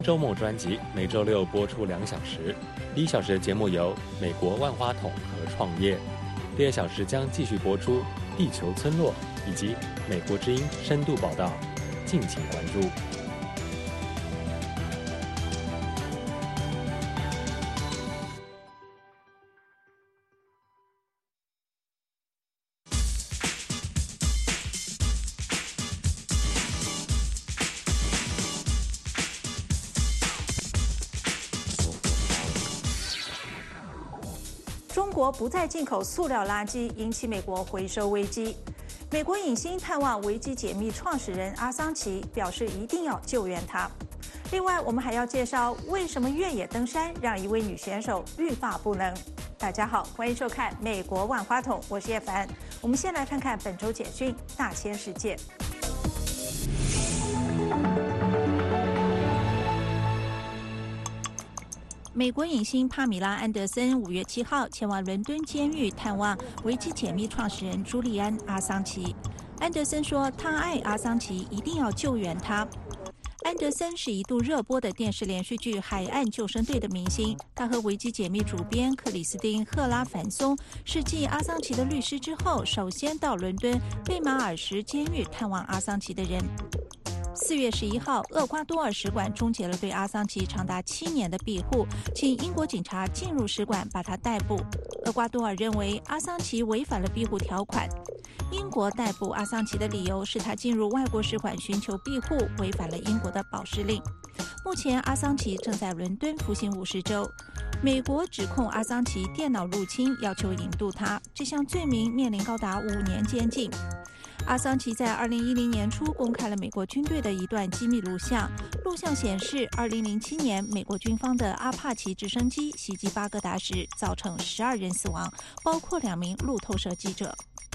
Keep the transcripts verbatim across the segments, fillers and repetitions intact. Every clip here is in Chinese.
周末专辑每周六播出两小时，第一小时的节目由美国万花筒和创业，第二小时将继续播出地球村落以及美国之音深度报道，敬请关注。 中国不再进口塑料垃圾，引起美国回收危机。美国影星探望维基解密创始人阿桑奇，表示一定要救援他。另外，我们还要介绍为什么越野登山让一位女选手欲罢不能。大家好，欢迎收看《美国万花筒》，我是叶凡。我们先来看看本周简讯大千世界。美国影星帕米拉·安德森五月七号前往伦敦监狱探望维基解密创始人朱利安·阿桑奇。安德森说，他爱阿桑奇，一定要救援他。安德森是一度热播的电视连续剧《海岸救生队》的明星，他和维基解密主编克里斯汀·赫拉凡松是继阿桑奇的律师之后，首先到伦敦贝马尔什监狱探望阿桑奇的人。四月十一号，厄瓜多尔使馆终结了对阿桑奇长达七年的庇护，请英国警察进入使馆把他逮捕。厄瓜多尔认为阿桑奇违反了庇护条款。英国逮捕阿桑奇的理由是他进入外国使馆寻求庇护，违反了英国的保释令。目前阿桑奇正在伦敦服刑五十周。美国指控阿桑奇电脑入侵，要求引渡他，这项罪名面临高达五年监禁。阿桑奇在二零一零年初公开了美国军队的一段机密录像，录像显示，二零零七年美国军方的阿帕奇直升机袭击巴格达时，造成十二人死亡，包括两名路透社记者。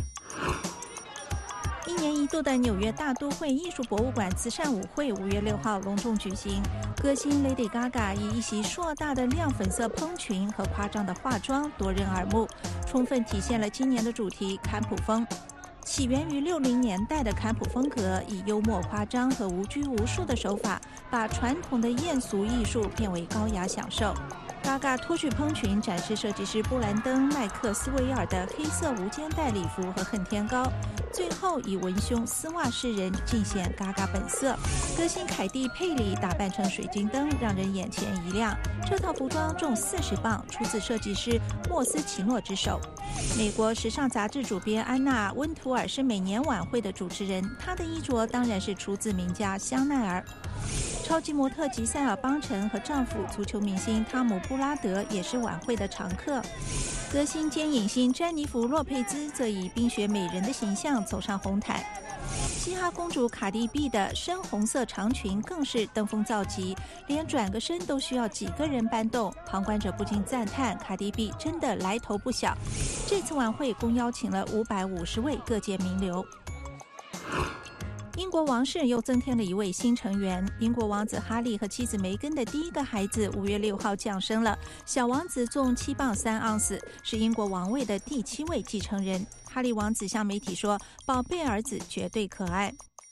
一年一度的纽约大都会艺术博物馆慈善舞会五月六号隆重举行，歌星 Lady Gaga 以一袭硕大的亮粉色蓬裙和夸张的化妆夺人耳目，充分体现了今年的主题坎普风。起源于六零年代的坎普风格，以幽默夸张和无拘无束的手法，把传统的艳俗艺术变为高雅享受。Gaga 脱去蓬裙，展示设计师布兰登·麦克斯韦尔的黑色无肩带礼服和恨天高，最后以文胸丝袜示人，尽显 Gaga 本色。歌星凯蒂·佩里打扮成水晶灯，让人眼前一亮。这套服装重四十磅，出自设计师莫斯奇诺之手。美国时尚杂志主编安娜·温图尔是每年晚会的主持人，她的衣着当然是出自名家香奈儿。超级模特吉塞尔·邦辰和丈夫足球明星汤姆·布拉德也是晚会的常客。歌星兼影星詹妮弗·洛佩兹则以冰雪美人的形象走上红毯。嘻哈公主卡蒂 B 的深红色长裙更是登峰造极，连转个身都需要几个人搬动，旁观者不禁赞叹卡蒂 B 真的来头不小。这次晚会共邀请了五百五十位各界名流。英国王室又增添了一位新成员，英国王子哈利和妻子梅根的第一个孩子五月六号降生了，小王子重七磅三盎司，是英国王位的第七位继承人。哈利王子向媒体说，宝贝儿子绝对可爱。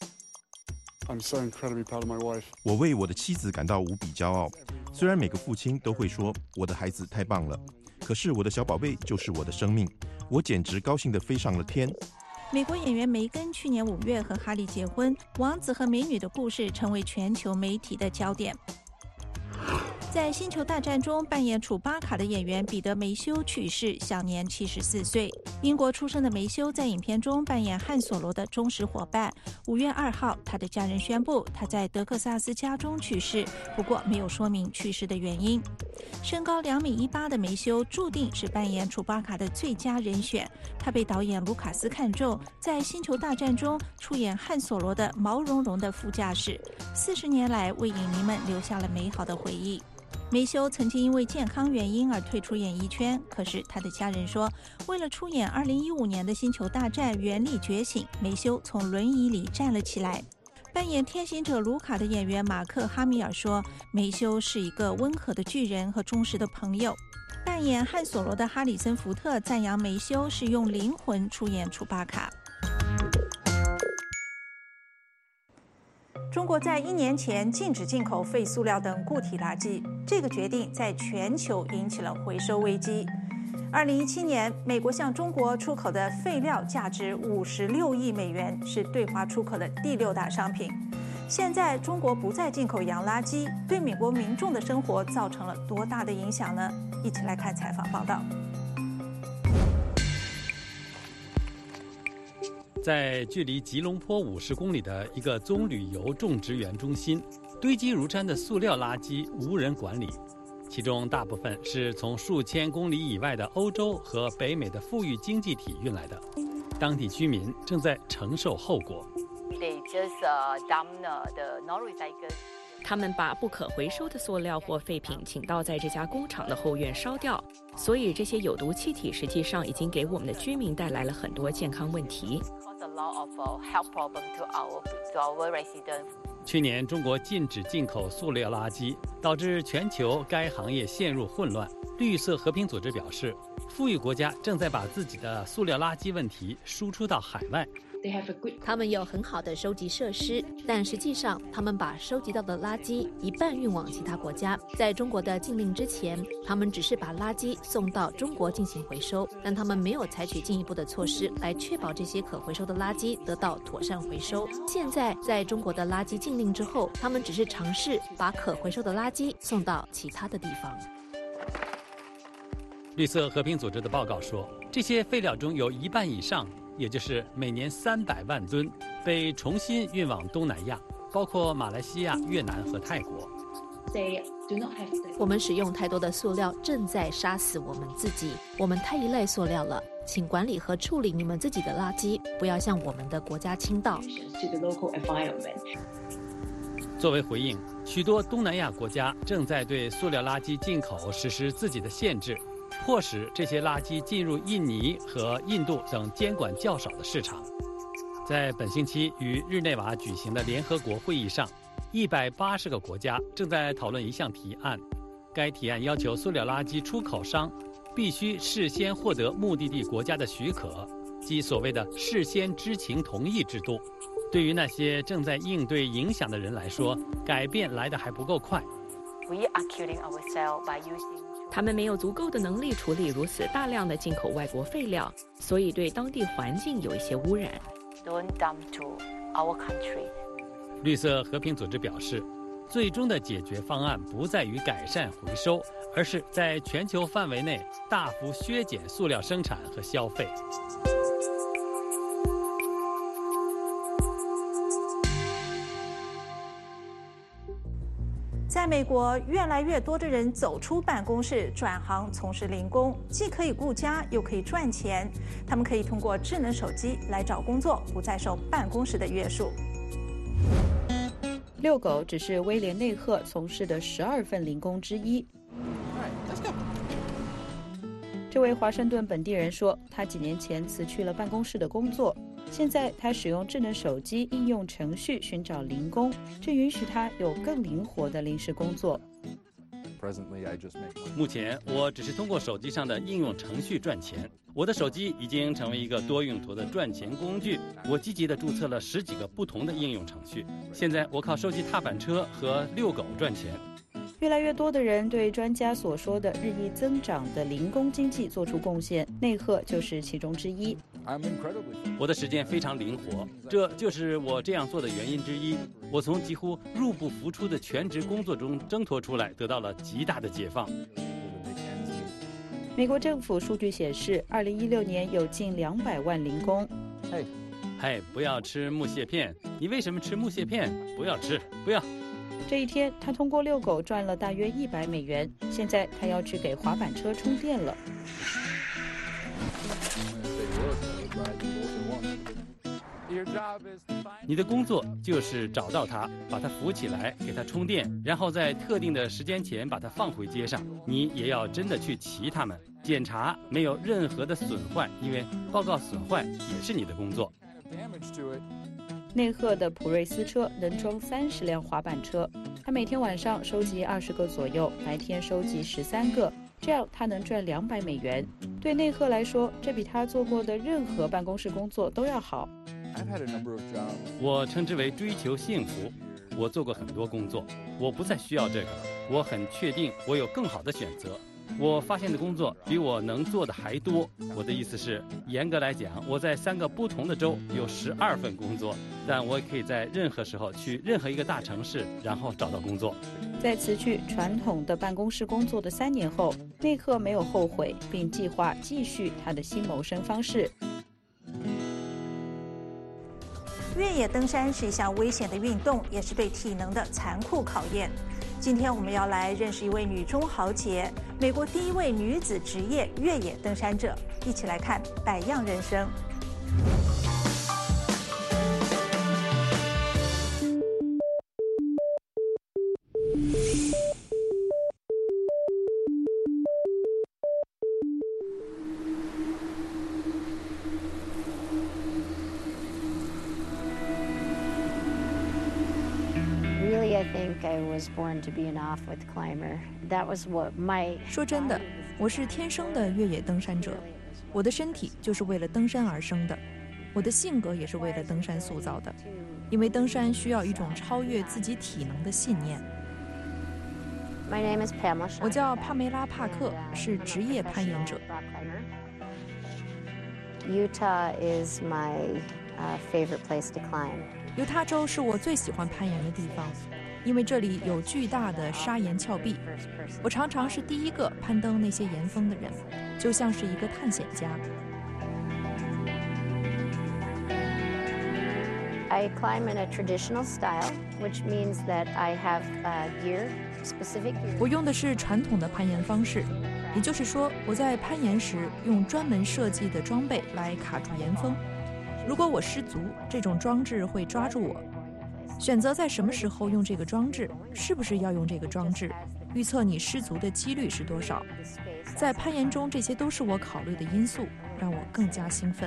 I'm so incredibly proud of my wife. 我为我的妻子感到无比骄傲，虽然每个父亲都会说我的孩子太棒了，可是我的小宝贝就是我的生命，我简直高兴地飞上了天。 美国演员梅根去年五月和哈利结婚，王子和美女的故事成为全球媒体的焦点。在《星球大战》中扮演楚巴卡的演员彼得·梅修去世，享年七十四岁。英国出生的梅修在影片中扮演汉索罗的忠实伙伴。五月二号，他的家人宣布他在德克萨斯家中去世，不过没有说明去世的原因。身高两米一八的梅修注定是扮演楚巴卡的最佳人选。他被导演卢卡斯看中，在《星球大战》中出演汉索罗的毛茸茸的副驾驶，四十年来为影迷们留下了美好的回忆。梅修曾经因为健康原因而退出演艺圈，可是他的家人说，为了出演二零一五年的《星球大战：原力觉醒》，梅修从轮椅里站了起来。扮演天行者卢卡的演员马克·哈米尔说，梅修是一个温和的巨人和忠实的朋友。扮演汉索罗的哈里森·福特赞扬梅修是用灵魂出演楚巴卡。 中国在一年前禁止进口废塑料等固体垃圾，这个决定在全球引起了回收危机。二零一七年，美国向中国出口的废料价值五十六亿美元，是对华出口的第六大商品。现在中国不再进口洋垃圾，对美国民众的生活造成了多大的影响呢？一起来看采访报道。 在距离吉隆坡五十公里的一个棕榈油种植园中心，堆积如山的塑料垃圾无人管理，其中大部分是从数千公里以外的欧洲和北美的富裕经济体运来的，当地居民正在承受后果。 他们把不可回收的塑料或废品倾倒在这家工厂的后院烧掉，所以这些有毒气体实际上已经给我们的居民带来了很多健康问题。 去年中国禁止进口塑料垃圾，导致全球该行业陷入混乱。绿色和平组织表示，富裕国家正在把自己的塑料垃圾问题输出到海外。 他们有很好的收集设施，但实际上他们把收集到的垃圾一半运往其他国家。在中国的禁令之前，他们只是把垃圾送到中国进行回收，但他们没有采取进一步的措施来确保这些可回收的垃圾得到妥善回收。现在在中国的垃圾禁令之后，他们只是尝试把可回收的垃圾送到其他的地方。 绿色和平组织的报告说，这些废料中有一半以上，也就是每年三百万吨，被重新运往东南亚，包括马来西亚、越南和泰国。 我们使用太多的塑料，正在杀死我们自己。我们太依赖塑料了，请管理和处理你们自己的垃圾，不要向我们的国家倾倒。 作为回应，许多东南亚国家正在对塑料垃圾进口实施自己的限制，迫使这些垃圾进入印尼和印度等监管较少的市场。在本星期于日内瓦举行的联合国会议上，一百八十个国家正在讨论一项提案。该提案要求塑料垃圾出口商必须事先获得目的地国家的许可，即所谓的事先知情同意制度。对于那些正在应对影响的人来说，改变来得还不够快。 他们没有足够的能力处理如此大量的进口外国废料，所以对当地环境有一些污染。 绿色和平组织表示，最终的解决方案不在于改善回收，而是在全球范围内大幅削减塑料生产和消费。 在美国，越来越多的人走出办公室，转行从事零工，既可以顾家，又可以赚钱。他们可以通过智能手机来找工作，不再受办公室的约束。 遛狗只是威廉内赫从事的十二份零工之一。这位华盛顿本地人说，他几年前辞去了办公室的工作，现在他使用智能手机应用程序寻找零工，这允许他有更灵活的临时工作。 目前我只是通过手机上的应用程序赚钱，我的手机已经成为一个多用途的赚钱工具。我积极地注册了十几个不同的应用程序，现在我靠收集踏板车和遛狗赚钱。 越来越多的人对专家所说的日益增长的零工经济做出贡献，内赫就是其中之一。 我的时间非常灵活，这就是我这样做的原因之一。我从几乎入不敷出的全职工作中挣脱出来，得到了极大的解放。 美国政府数据显示，二零一六年有近两百万零工。 嘿，嘿，不要吃木屑片！你为什么吃木屑片？不要吃，不要！ 这一天，他通过遛狗赚了大约一百美元。现在他要去给滑板车充电了。 你的工作就是找到它，把它扶起来，给它充电，然后在特定的时间前把它放回街上。你也要真的去骑它们，检查没有任何的损坏，因为报告损坏也是你的工作。 内赫的普锐斯车能装三十辆滑板车，他每天晚上收集二十个左右，白天收集十三个，这样他能赚两百美元。对内赫来说，这比他做过的任何办公室工作都要好。 我称之为追求幸福。 我做过很多工作，我不再需要这个了。我很确定我有更好的选择。我发现的工作比我能做的还多。我的意思是，严格来讲，我在三个不同的州有十二份工作，但我也可以在任何时候去任何一个大城市，然后找到工作。 在辞去传统的办公室工作的三年后，内克没有后悔，并计划继续他的新谋生方式。 越野登山是一项危险的运动，也是对体能的残酷考验。今天我们要来认识一位女中豪杰，美国第一位女子职业越野登山者，一起来看百样人生。 说真的，我是天生的越野登山者，我的身体就是为了登山而生的，我的性格也是为了登山塑造的，因为登山需要一种超越自己体能的信念。我叫帕梅拉·帕克，是职业攀岩者。 Utah is my uh, favorite place to climb. 犹他州是我最喜欢攀岩的地方，因为这里有巨大的砂岩峭壁。我常常是第一个攀登那些岩峰的人，就像是一个探险家。 I climb in a traditional style, which means that I have uh, gear, specific gear. 我用的是传统的攀岩方式，也就是说，我在攀岩时用专门设计的装备来卡住岩峰。如果我失足，这种装置会抓住我。选择在什么时候用这个装置，是不是要用这个装置，预测你失足的几率是多少。在攀岩中，这些都是我考虑的因素，让我更加兴奋。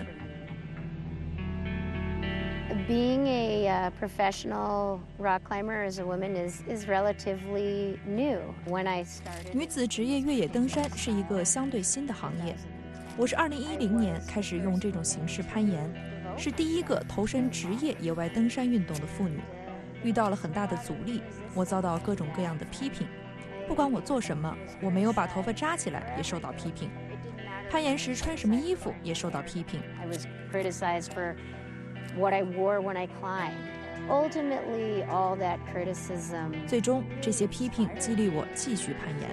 Being a uh, professional rock climber as a woman is, is relatively new. When I started... 女子职业越野登山是一个相对新的行业。我是二零一零年开始用这种形式攀岩，是第一个投身职业野外登山运动的妇女。遇到了很大的阻力，我遭到各种各样的批评。不管我做什么，我没有把头发扎起来也受到批评。攀岩时穿什么衣服也受到批评。 I was criticized for what I wore when I climbed. Ultimately, all that criticism. 最终，这些批评激励我继续攀岩。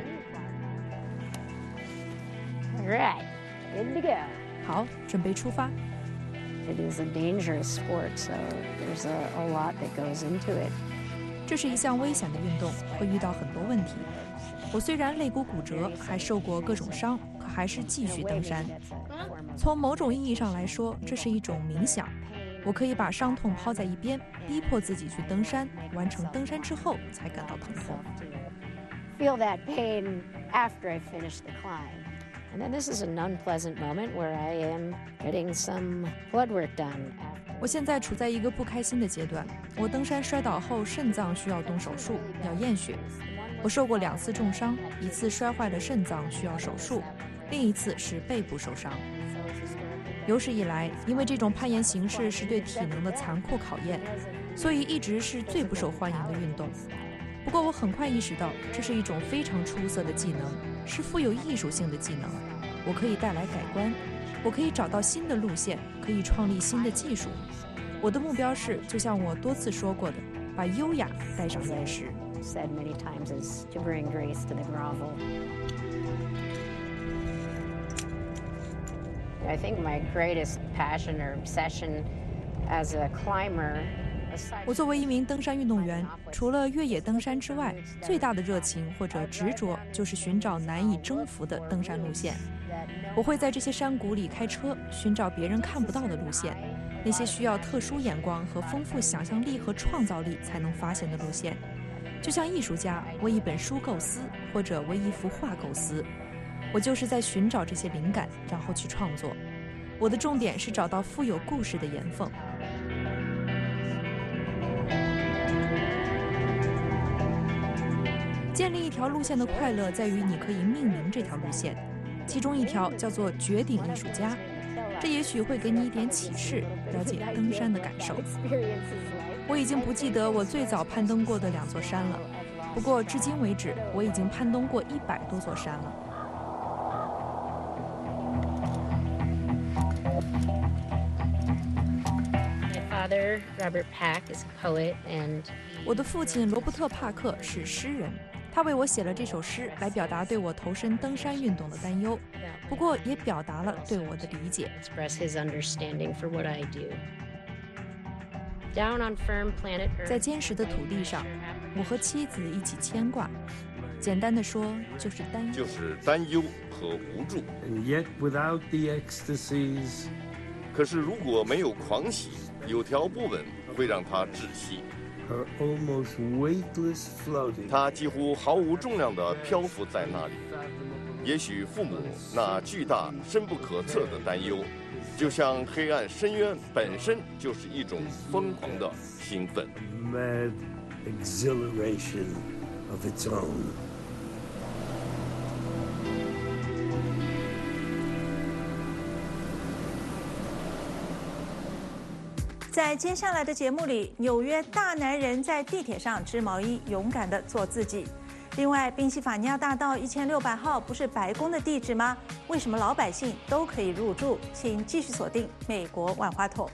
Right, good to go. 好，准备出发。 It is a dangerous sport, so there's a, a lot that goes into it. 这是一项危险的运动，会遇到很多问题。我虽然肋骨骨折，还受过各种伤，可还是继续登山。从某种意义上来说，这是一种冥想。我可以把伤痛抛在一边，逼迫自己去登山，完成登山之后才感到疼痛。 Feel that pain after I finish the climb. And then this is an unpleasant moment where I am getting some blood work done. 我现在处在一个不开心的阶段。我登山摔倒后，肾脏需要动手术，要验血。我受过两次重伤，一次摔坏了肾脏需要手术，另一次是背部受伤。有史以来，因为这种攀岩形式是对体能的残酷考验，所以一直是最不受欢迎的运动。不过我很快意识到，这是一种非常出色的技能，是富有艺术性的技能。我可以带来改观，我可以找到新的路线，可以创立新的技术。我的目标是，就像我多次说过的，把优雅带上岩石。 Said many times is to bring grace to the grovel. I think my greatest passion or obsession as a climber. 我作为一名登山运动员，除了越野登山之外，最大的热情或者执着就是寻找难以征服的登山路线。我会在这些山谷里开车，寻找别人看不到的路线，那些需要特殊眼光和丰富想象力和创造力才能发现的路线。就像艺术家为一本书构思，或者为一幅画构思，我就是在寻找这些灵感，然后去创作。我的重点是找到富有故事的岩缝。建立一条路线的快乐在于你可以命名这条路线，其中一条叫做绝顶艺术家，这也许会给你一点启示，了解登山的感受。 我已经不记得我最早攀登过的两座山了，不过至今为止，我已经攀登过一百多座山了。 My father, Robert Pack, is a poet, and 我的父亲罗伯特·帕克是诗人，他为我写了这首诗来表达对我投身登山运动的担忧，不过也表达了对我的理解。 express his understanding for what I do. Down on firm planet Earth, 在坚实的土地上，我和妻子一起牵挂。简单的说，就是担忧， 就是担忧和无助。 And yet, without the ecstasies, 可是如果没有狂喜，有条不紊会让他窒息。 her almost weightless floating. 他几乎毫无重量地漂浮在那里。也许父母那巨大、深不可测的担忧，就像黑暗深渊本身就是一种疯狂的兴奋。 Mad exhilaration of its own. 在接下来的节目里，纽约大男人在地铁上织毛衣，勇敢地做自己。另外，宾夕法尼亚大道一千六百号不是白宫的地址吗？为什么老百姓都可以入住？请继续锁定美国万花筒。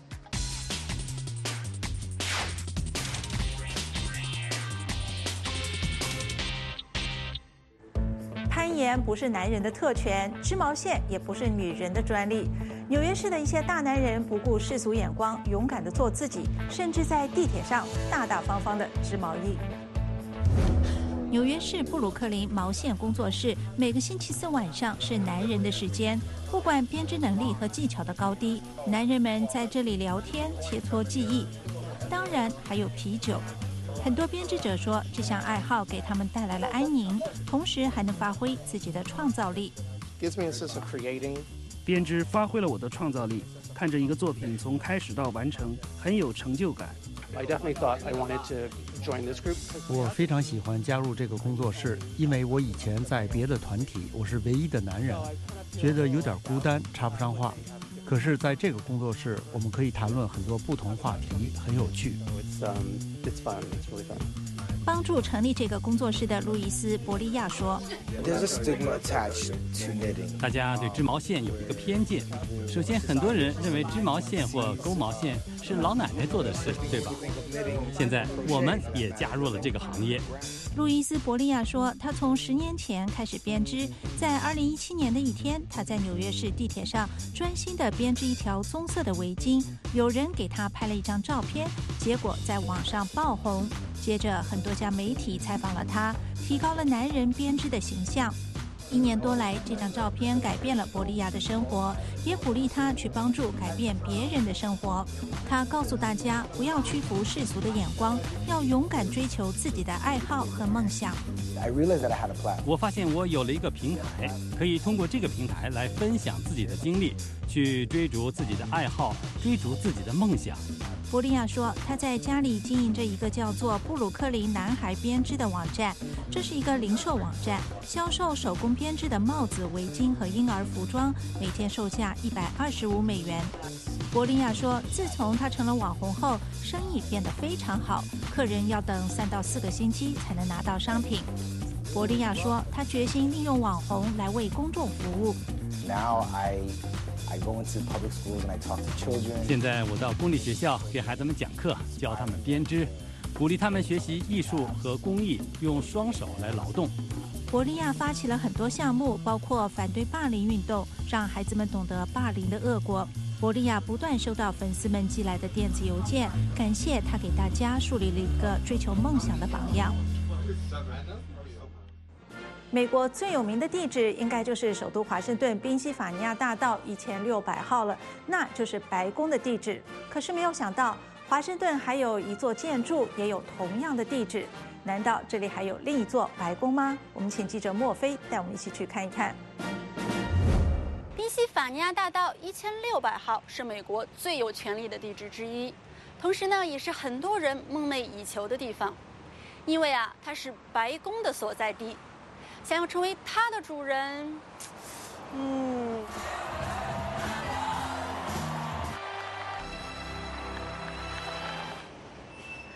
攀岩不是男人的特权，织毛线也不是女人的专利。纽约市的一些大男人不顾世俗眼光，勇敢地做自己，甚至在地铁上大大方方地织毛衣。纽约市布鲁克林毛线工作室每个星期四晚上是男人的时间，不管编织能力和技巧的高低，男人们在这里聊天、切磋技艺，当然还有啤酒。很多编织者说，这项爱好给他们带来了安宁，同时还能发挥自己的创造力。 Gives me a sense of creating. 编织发挥了我的创造力，看着一个作品从开始到完成，很有成就感。 I definitely thought I wanted to join this group. 我非常喜欢加入这个工作室，因为我以前在别的团体，我是唯一的男人，觉得有点孤单，插不上话。可是在这个工作室，我们可以谈论很多不同话题，很有趣。 It's um, it's fun. It's really fun. 帮助成立这个工作室的路易斯·伯利亚说 ：“There's a stigma attached to knitting. 大家对织毛线有一个偏见。首先，很多人认为织毛线或钩毛线是老奶奶做的事，对吧？现在我们也加入了这个行业。” 路易斯·伯利亚说，他从十年前开始编织，在二零一七年的一天，他在纽约市地铁上专心地编织一条棕色的围巾。有人给他拍了一张照片，结果在网上爆红。接着，很多家媒体采访了他，提高了男人编织的形象。一年多来，这张照片改变了伯利亚的生活，也鼓励他去帮助改变别人的生活。他告诉大家，不要屈服世俗的眼光，要勇敢追求自己的爱好和梦想。 I realized that I had a plan. 我发现我有了一个平台，可以通过这个平台来分享自己的经历，去追逐自己的爱好，追逐自己的梦想。 伯利亚说，他在家里经营着一个叫做布鲁克林男孩编织的网站，这是一个零售网站，销售手工编织的帽子、围巾和婴儿服装，每天售价一百二十五美元。伯利亚说，自从他成了网红后，生意变得非常好，客人要等三到四个星期才能拿到商品。伯利亚说，他决心利用网红来为公众服务。 Now I I go into public schools and I talk to children. 现在我到公立学校给孩子们讲课，教他们编织，鼓励他们学习艺术和工艺，用双手来劳动。 伯利亚发起了很多项目，包括反对霸凌运动，让孩子们懂得霸凌的恶果。伯利亚不断收到粉丝们寄来的电子邮件，感谢他给大家树立了一个追求梦想的榜样。美国最有名的地址应该就是首都华盛顿宾夕法尼亚大道一千六百号了，那就是白宫的地址。可是没有想到，华盛顿还有一座建筑也有同样的地址，难道这里还有另一座白宫吗？我们请记者莫菲带我们一起去看一看。 宾夕法尼亚大道一千六百号是美国最有权力的地址之一，同时呢，也是很多人梦寐以求的地方，因为啊，它是白宫的所在地。想要成为它的主人，嗯，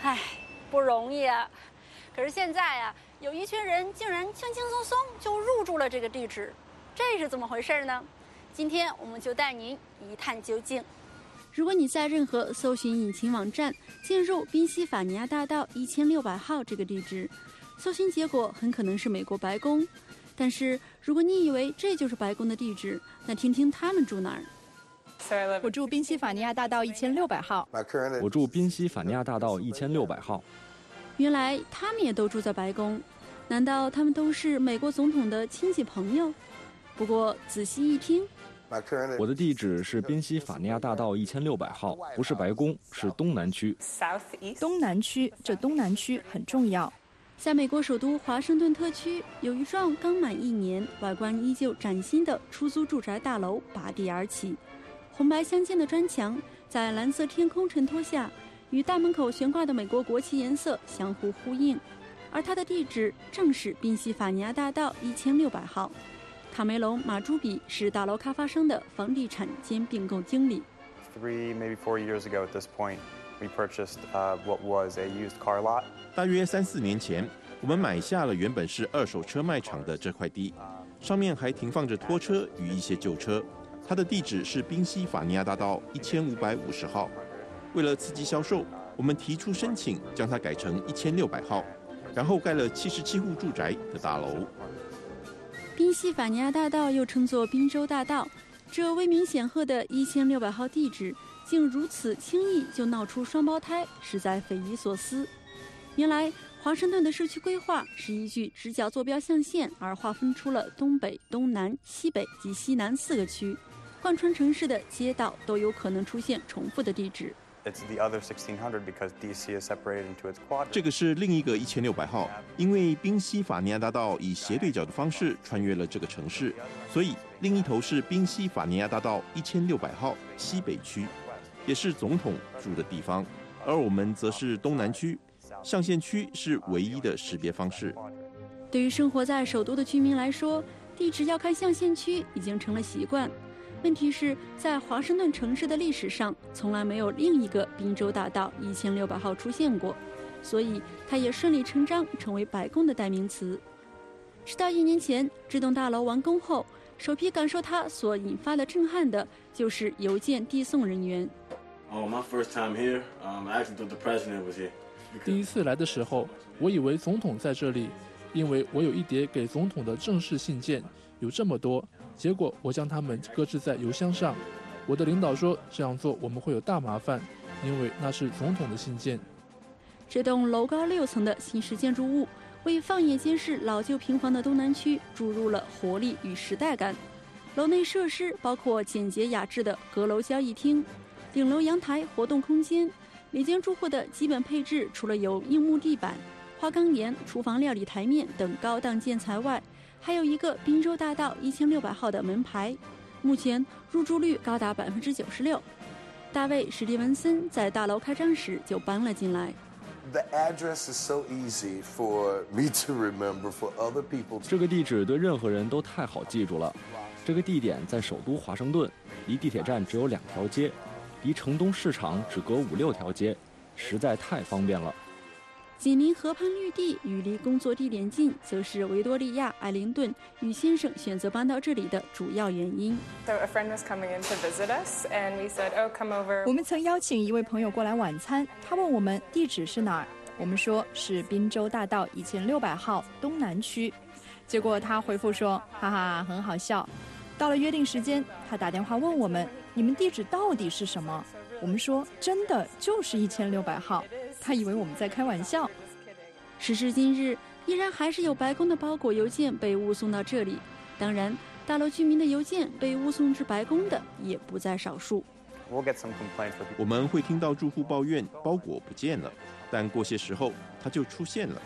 唉，不容易啊。可是现在啊，有一群人竟然轻轻松松就入住了这个地址，这是怎么回事呢？今天我们就带您一探究竟。如果你在任何搜寻引擎网站进入宾夕法尼亚大道一千六百号这个地址，搜寻结果很可能是美国白宫。但是如果你以为这就是白宫的地址，那听听他们住哪儿。 我住宾夕法尼亚大道一千六百号。 我住宾夕法尼亚大道一千六百号。 原来他们也都住在白宫，难道他们都是美国总统的亲戚朋友？不过仔细一听， 我的地址是宾夕法尼亚大道一千六百号，不是白宫，是东南区。 东南区，这东南区很重要。 在美国首都华盛顿特区，有一幢刚满一年、外观依旧崭新的出租住宅大楼拔地而起，红白相间的砖墙在蓝色天空衬托下，与大门口悬挂的美国国旗颜色相互呼应。而它的地址正是宾夕法尼亚大道一千六百号。卡梅隆·马朱比是大楼开发商的房地产兼并购经理。 Three, maybe four years ago at this point, we purchased uh, what was a used car lot. 大约三四年前，我们买下了原本是二手车卖场的这块地，上面还停放着拖车与一些旧车。它的地址是宾夕法尼亚大道一千五百五十号。为了刺激销售，我们提出申请，将它改成一千六百号，然后盖了七十七户住宅的大楼。 宾夕法尼亚大道又称作宾州大道，这威名显赫的一千六百号地址竟如此轻易就闹出双胞胎，实在匪夷所思。原来华盛顿的市区规划是依据直角坐标象限而划分出了东北、东南、西北及西南四个区，贯穿城市的街道都有可能出现重复的地址。 It's the other sixteen hundred because D C is separated into its quadrants. 这个是另一个一千六百号，因为宾夕法尼亚大道以斜对角的方式穿越了这个城市，所以另一头是宾夕法尼亚大道一千六百号西北区，也是总统住的地方，而我们则是东南区，象限区是唯一的识别方式。 对于生活在首都的居民来说，地址要看象限区已经成了习惯。问题是，在华盛顿城市的历史上，从来没有另一个宾州大道一千六百号出现过，所以它也顺理成章成为白宫的代名词。直到一年前，这栋大楼完工后，首批感受它所引发的震撼的，就是邮件递送人员。 Oh, my first time here, um, I actually thought the president was here. 第一次来的时候，我以为总统在这里，因为我有一叠给总统的正式信件，有这么多。结果我将它们搁置在邮箱上，我的领导说这样做我们会有大麻烦，因为那是总统的信件。 这栋楼高六层的新式建筑物为放眼监视老旧平房的东南区注入了活力与时代感。楼内设施包括简洁雅致的阁楼交易厅、顶楼阳台活动空间。每间住户的基本配置除了有硬木地板、花岗岩、厨房料理台面等高档建材外，还有一个宾州大道一千六百号的门牌，目前入住率高达百分之九十六。大卫·史蒂文森在大楼开张时就搬了进来。 The address is so easy for me to remember for other people. 这个地址对任何人都太好记住了。这个地点在首都华盛顿，离地铁站只有两条街，离城东市场只隔五六条街，实在太方便了。 紧邻河畔绿地与离工作地点近，则是维多利亚·艾灵顿与先生选择搬到这里的主要原因。 So a friend was coming in to visit us, and we said, "Oh, come over." 我们曾邀请一位朋友过来晚餐，他问我们地址是哪儿，我们说是宾州大道一千六百号东南区。结果他回复说：“哈哈，很好笑。”到了约定时间，他打电话问我们：“你们地址到底是什么？”我们说：“真的就是一千六百号。”他以为我们在开玩笑。 时至今日，依然还是有白宫的包裹邮件被误送到这里。当然，大楼居民的邮件被误送至白宫的也不在少数。 我们会听到住户抱怨包裹不见了，但过些时候它就出现了。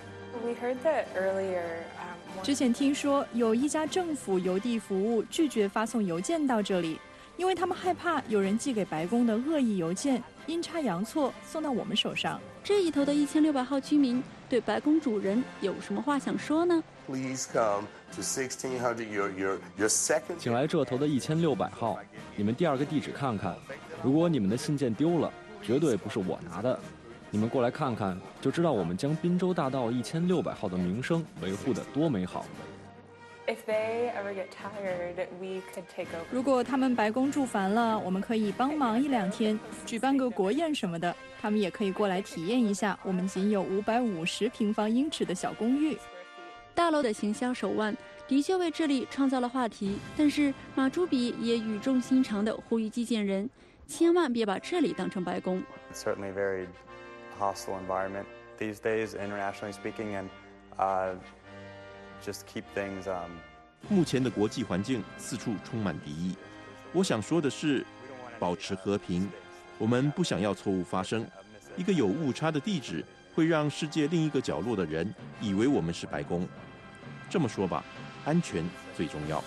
之前听说有一家政府邮递服务拒绝发送邮件到这里，因为他们害怕有人寄给白宫的恶意邮件阴差阳错送到我们手上。 这一头的一千六百号居民对白宫主人有什么话想说呢？ Please come to sixteen hundred. Your your your second. 请来这头的一千六百号，你们第二个地址看看。如果你们的信件丢了，绝对不是我拿的。 你们过来看看，就知道我们将滨州大道一千六百号的名声维护得多美好。 If they ever get tired, we could take over. 如果他们白宫住烦了，我们可以帮忙一两天，举办个国宴什么的，他们也可以过来体验一下我们仅有五百五十平方英尺的小公寓。 大楼的行销手腕的确为这里创造了话题，但是马朱比也语重心长地呼吁基建人，千万别把这里当成白宫。 It's certainly a very hostile environment these days, internationally speaking, and uh, just keep things. Um, 目前的国际环境四处充满敌意。我想说的是，保持和平。我们不想要错误发生。一个有误差的地址会让世界另一个角落的人以为我们是白宫。这么说吧，安全最重要。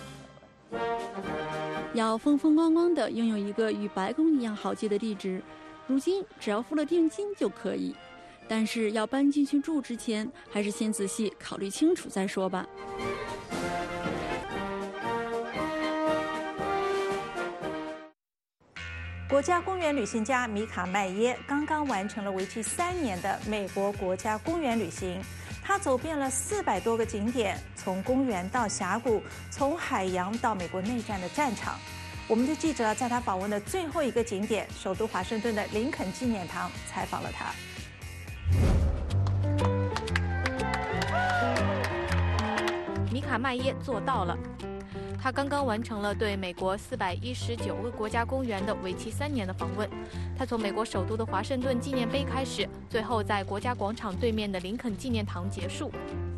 要风风光光地拥有一个与白宫一样好记的地址，如今只要付了定金就可以。但是要搬进去住之前，还是先仔细考虑清楚再说吧。 国家公园旅行家米卡麦耶刚刚完成了为期三年的美国国家公园旅行。他走遍了四百多个景点，从公园到峡谷，从海洋到美国内战的战场。我们的记者在他访问的最后一个景点——首都华盛顿的林肯纪念堂，采访了他。 米卡麦耶做到了。他刚刚完成了对美国四百一十九个国家公园的为期三年的访问。他从美国首都的华盛顿纪念碑开始，最后在国家广场对面的林肯纪念堂结束。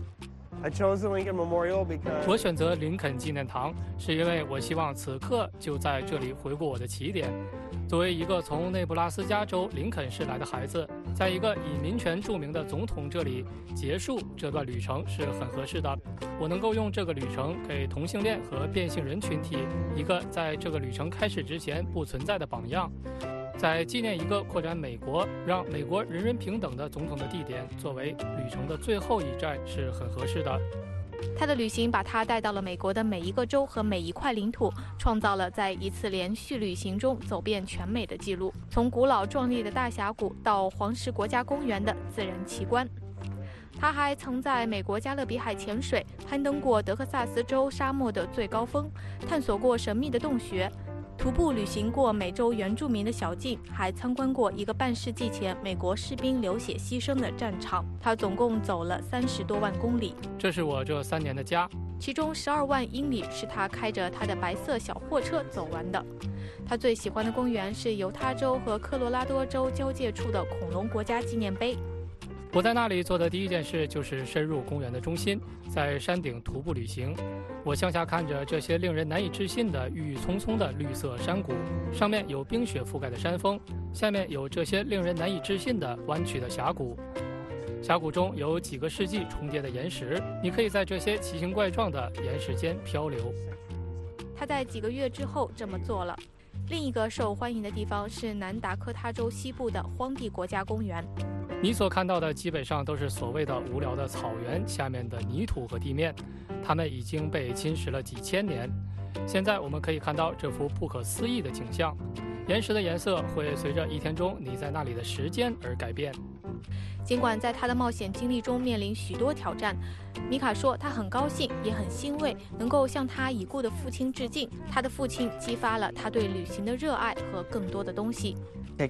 我选择林肯纪念堂，是因为我希望此刻就在这里回顾我的起点。作为一个从内布拉斯加州林肯市来的孩子，在一个以民权著名的总统这里结束这段旅程是很合适的。我能够用这个旅程给同性恋和变性人群体一个在这个旅程开始之前不存在的榜样。在纪念一个扩展美国、让美国人人平等的总统的地点作为旅程的最后一站是很合适的。 他的旅行把他带到了美国的每一个州和每一块领土，创造了在一次连续旅行中走遍全美的记录。从古老壮丽的大峡谷到黄石国家公园的自然奇观。他还曾在美国加勒比海潜水，攀登过德克萨斯州沙漠的最高峰，探索过神秘的洞穴，徒步旅行过美洲原住民的小径，还参观过一个半世纪前美国士兵流血牺牲的战场。他总共走了三十多万公里， 这是我这三年的家。 其中十二万英里是他开着他的白色小货车走完的。他最喜欢的公园是犹他州和科罗拉多州交界处的恐龙国家纪念碑。 我在那里做的第一件事就是深入公园的中心，在山顶徒步旅行。我向下看着这些令人难以置信的郁郁葱葱的绿色山谷，上面有冰雪覆盖的山峰，下面有这些令人难以置信的弯曲的峡谷。峡谷中有几个世纪重叠的岩石，你可以在这些奇形怪状的岩石间漂流。 他在几个月之后这么做了。另一个受欢迎的地方是南达科他州西部的荒地国家公园。 你所看到的基本上都是所谓的无聊的草原下面的泥土和地面，它们已经被侵蚀了几千年。现在我们可以看到这幅不可思议的景象，岩石的颜色会随着一天中你在那里的时间而改变。 尽管在他的冒险经历中面临许多挑战，米卡说他很高兴也很欣慰能够向他已故的父亲致敬。他的父亲激发了他对旅行的热爱和更多的东西。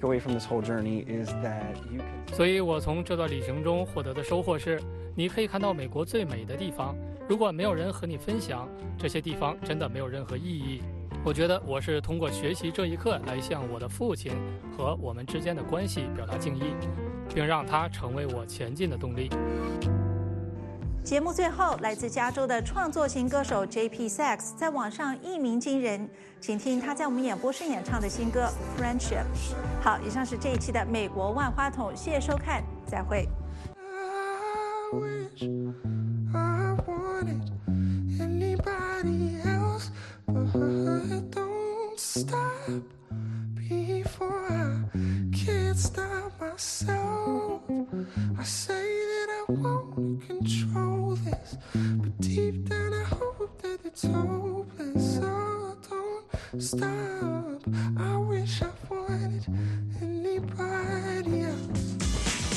所以我从这段旅行中获得的收获是，你可以看到美国最美的地方。如果没有人和你分享，这些地方真的没有任何意义。我觉得我是通过学习这一课来向我的父亲和我们之间的关系表达敬意，并让他成为我前进的动力。 节目最后，来自加州的创作型歌手 J P Sachs 在网上一鸣惊人，请听他在我们演播室演唱的新歌《Friendship》。好，以上是这一期的美国万花筒，谢谢收看，再会。 I say that I won't control this, but deep down I hope that it's hopeless. So don't stop. I wish I wanted anybody else.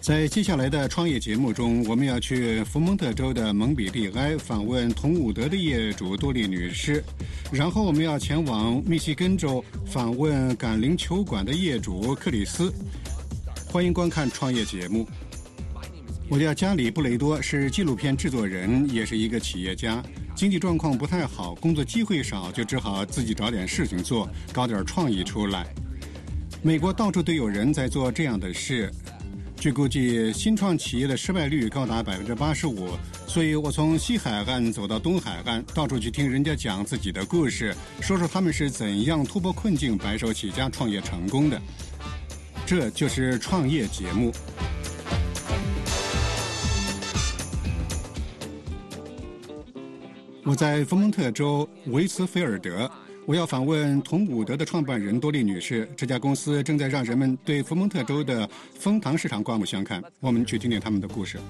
在接下来的创业节目中，我们要去佛蒙特州的蒙彼利埃访问同伍德的业主多莉女士，然后我们要前往密西根州访问赶灵球馆的业主克里斯。欢迎观看创业节目。我叫加里布雷多，是纪录片制作人，也是一个企业家。经济状况不太好，工作机会少，就只好自己找点事情做，搞点创意出来。美国到处都有人在做这样的事。据估计，新创企业的失败率高达百分之八十五，所以我从西海岸走到东海岸，到处去听人家讲自己的故事，说说他们是怎样突破困境、白手起家、创业成功的。这就是创业节目。我在佛蒙特州维茨菲尔德，我要访问同伍德的创办人多莉女士。这家公司正在让人们对佛蒙特州的枫糖市场刮目相看。我们去听听他们的故事。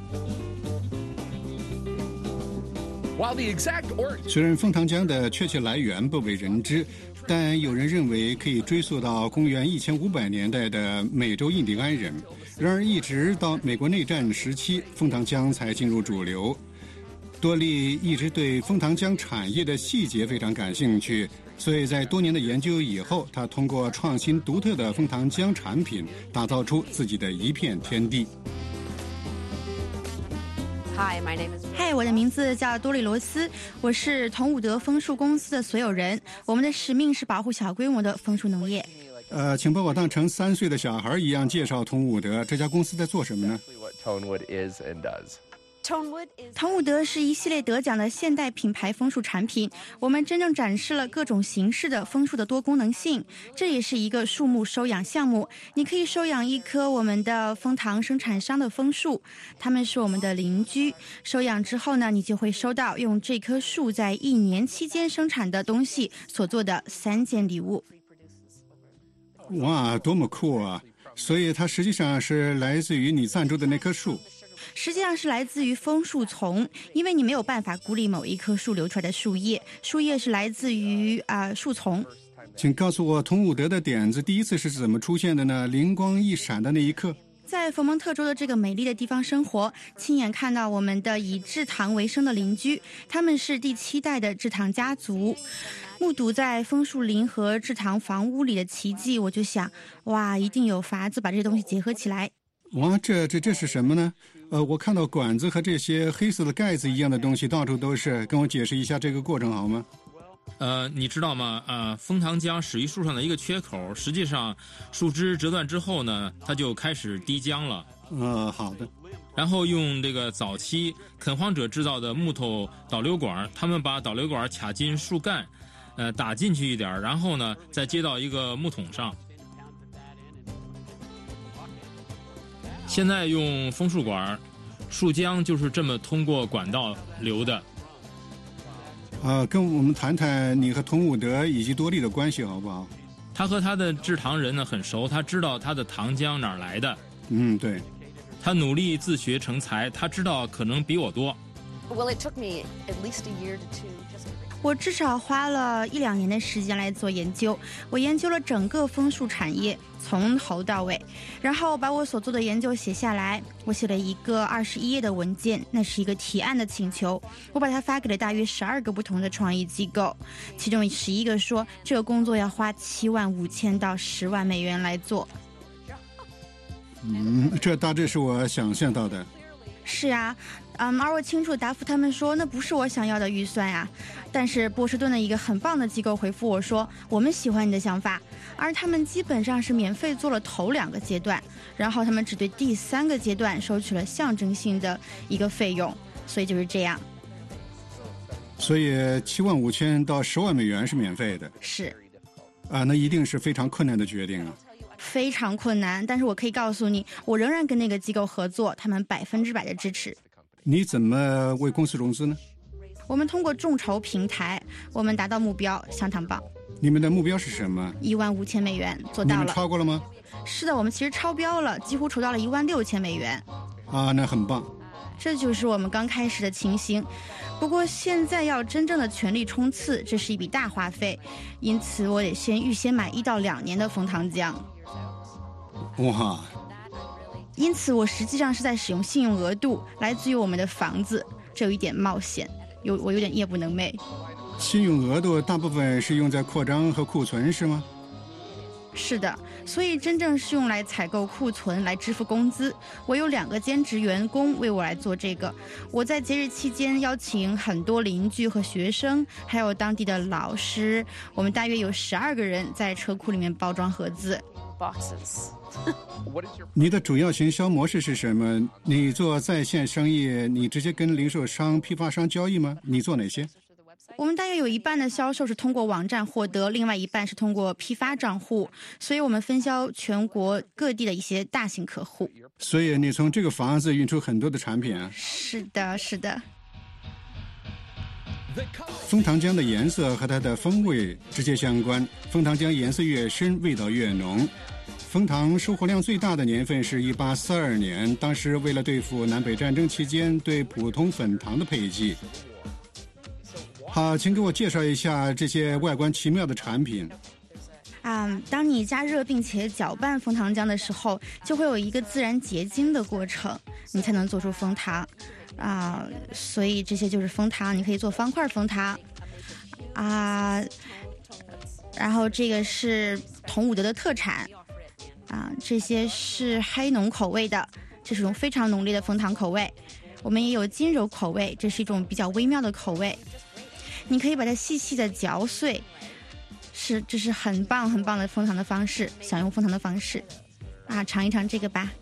虽然枫糖浆的确切来源不为人知，但有人认为可以追溯到公元一千五百年代的美洲印第安人。然而，一直到美国内战时期，枫糖浆才进入主流。多莉一直对枫糖浆产业的细节非常感兴趣，所以在多年的研究以后，他通过创新独特的枫糖浆产品，打造出自己的一片天地。 Hi, my name is. Hi， 我的名字叫多莉罗斯，我是同伍德枫树公司的所有人。我们的使命是保护小规模的枫树农业。 呃，请把我当成三岁的小孩一样介绍同伍德这家公司在做什么呢？ Tonewood is and does. 同伍德是一系列得奖的现代品牌枫树产品，我们真正展示了各种形式的枫树的多功能性。这也是一个树木收养项目，你可以收养一棵我们的枫糖生产商的枫树，他们是我们的邻居。收养之后呢，你就会收到用这棵树在一年期间生产的东西所做的三件礼物。 哇，多么酷啊！所以它实际上是来自于你赞助的那棵树。 实际上是来自于枫树丛，因为你没有办法孤立某一棵树流出来的树叶，树叶是来自于啊、呃、树丛。 请告诉我，同伍德的点子第一次是怎么出现的呢？灵光一闪的那一刻。 在佛蒙特州的这个美丽的地方生活，亲眼看到我们的以制糖为生的邻居，他们是第七代的制糖家族。目睹在枫树林和制糖房屋里的奇迹，我就想，哇，一定有法子把这些东西结合起来。 哇，这这这是什么呢？呃，我看到管子和这些黑色的盖子一样的东西到处都是，跟我解释一下这个过程好吗？ 呃，你知道吗？呃，枫糖浆始于树上的一个缺口，实际上树枝折断之后呢，它就开始滴浆了。 呃，好的。 然后用这个早期垦荒者制造的木头导流管，他们把导流管卡进树干，呃，打进去一点，然后呢，再接到一个木桶上。现在用枫树管，树浆就是这么通过管道流的。 呃，跟我们谈谈你和同伍德以及多莉的关系好不好？ 他和他的制糖人呢很熟，他知道他的糖浆哪儿来的。 嗯，对。 他努力自学成才，他知道可能比我多。 Well, it took me at least a year to two. 我至少花了一两年的时间来做研究，我研究了整个枫树产业从头到尾，然后把我所做的研究写下来。我写了一个二十一页的文件，那是一个提案的请求，我把它发给了大约十二个不同的创意机构，其中十一个说这个工作要花七万五千到十万美元来做。 嗯，这大致是我想象到的。 是啊，嗯，而我清楚答复他们说那不是我想要的预算呀。但是波士顿的一个很棒的机构回复我说，我们喜欢你的想法，而他们基本上是免费做了头两个阶段，然后他们只对第三个阶段收取了象征性的一个费用，所以就是这样。 所以七万五千到十万美元是免费的。 是。 啊，那一定是非常困难的决定啊。 非常困难，但是我可以告诉你，我仍然跟那个机构合作，他们百分之百的支持。 你怎么为公司融资呢？ 我们通过众筹平台，我们达到目标，相当棒。 你们的目标是什么？ 一万五千美元，做到了。 你们超过了吗？ 是的，我们其实超标了，几乎筹到了一万六千美元。 啊，那很棒。 这就是我们刚开始的情形。不过现在要真正的全力冲刺，这是一笔大花费，因此我得先预先买一到两年的枫糖浆。 哇， 因此我实际上是在使用信用额度来自于我们的房子，这有一点冒险，有我有点夜不能寐。 信用额度大部分是用在扩张和库存是吗？ 是的，所以真正是用来采购库存来支付工资。我有两个兼职员工为我来做这个。我在节日期间邀请很多邻居和学生，还有当地的老师，我们大约有十二个人在车库里面包装盒子。 Boxes 你的主要行销模式是什么？你做在线生意，你直接跟零售商、批发商交易吗？你做哪些？ 我们大约有一半的销售是通过网站获得，另外一半是通过批发账户，所以我们分销全国各地的一些大型客户。 所以你从这个房子运出很多的产品啊？ 是的，是的。 枫糖浆的颜色和它的风味直接相关，枫糖浆颜色越深，味道越浓。枫糖收获量最大的年份是一八四二年，当时为了对付南北战争期间对普通粉糖的配给。好，请给我介绍一下这些外观奇妙的产品。 啊、嗯，当你加热并且搅拌枫糖浆的时候，就会有一个自然结晶的过程，你才能做出枫糖。啊、呃，所以这些就是枫糖，你可以做方块枫糖。啊、呃，然后这个是童伍德的特产。啊、呃，这些是黑浓口味的，这是一种非常浓烈的枫糖口味。我们也有金柔口味，这是一种比较微妙的口味。你可以把它细细的嚼碎，是这是很棒很棒的枫糖的方式，享用枫糖的方式啊，尝一尝这个吧。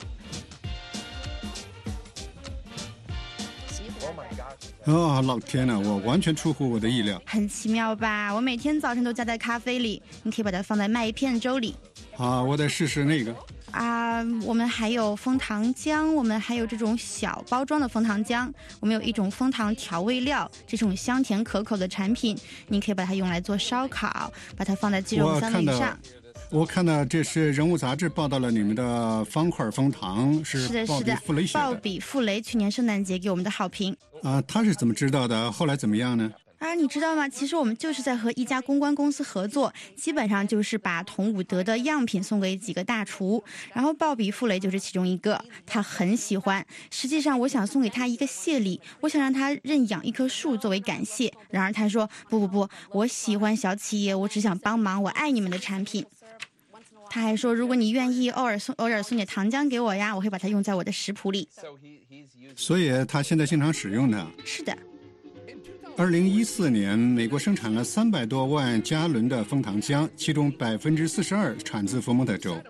哦，老天哪，我完全出乎我的意料。 很奇妙吧？我每天早晨都加在咖啡里，你可以把它放在麦片粥里。 好，我得试试那个。 啊，我们还有枫糖浆，我们还有这种小包装的枫糖浆，我们有一种枫糖调味料，这种香甜可口的产品，你可以把它用来做烧烤，把它放在鸡肉三文鱼上。 我看到这是人物杂志报道了你们的方块枫糖，是鲍比·傅雷写的。 鲍比·傅雷去年圣诞节给我们的好评。 啊，他是怎么知道的？后来怎么样呢？ 啊，你知道吗？其实我们就是在和一家公关公司合作，基本上就是把童伍德的样品送给几个大厨，然后鲍比·傅雷就是其中一个，他很喜欢。实际上我想送给他一个谢礼，我想让他认养一棵树作为感谢。然而他说不不不，我喜欢小企业，我只想帮忙，我爱你们的产品。他还说，如果你愿意偶尔送偶尔送点糖浆给我呀，我会把它用在我的食谱里。 所以他现在经常使用它。 是的。 二零一四年，美国生产了三百多万加仑的枫糖浆，其中百分之四十二产自佛蒙特州。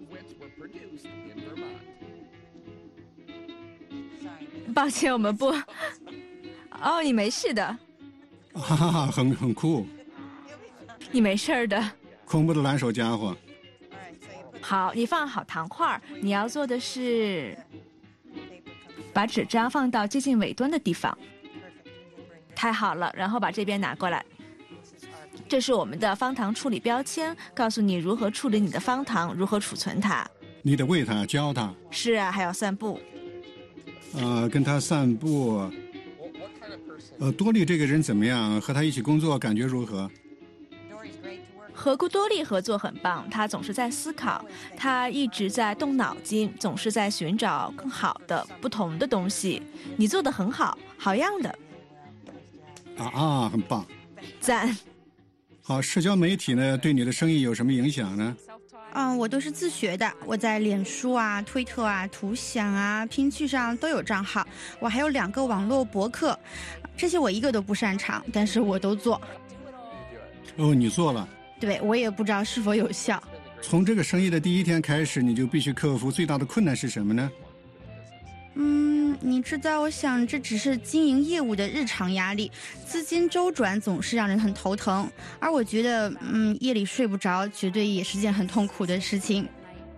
抱歉，我们不。哦，你没事的。 哈哈哈，很很酷。 你没事的。 恐怖的蓝手家伙。 好，你放好糖块，你要做的是把纸张放到接近尾端的地方。太好了，然后把这边拿过来。这是我们的方糖处理标签，告诉你如何处理你的方糖，如何储存它。 你得喂它，教它。 是啊，还要散步。 呃，跟他散步。呃，多利这个人怎么样？和他一起工作感觉如何？ 和多利合作很棒，他总是在思考，他一直在动脑筋，总是在寻找更好的、不同的东西。你做得很好，好样的。 啊啊，很棒， 赞。 好，社交媒体呢，对你的生意有什么影响呢？ 嗯，我都是自学的。我在脸书啊、推特啊、图享啊、拼趣上都有账号。我还有两个网络博客，这些我一个都不擅长，但是我都做。 哦，你做了？ 对，我也不知道是否有效。 从这个生意的第一天开始，你就必须克服最大的困难是什么呢？ 嗯，你知道，我想这只是经营业务的日常压力，资金周转总是让人很头疼，而我觉得，嗯，夜里睡不着，绝对也是件很痛苦的事情。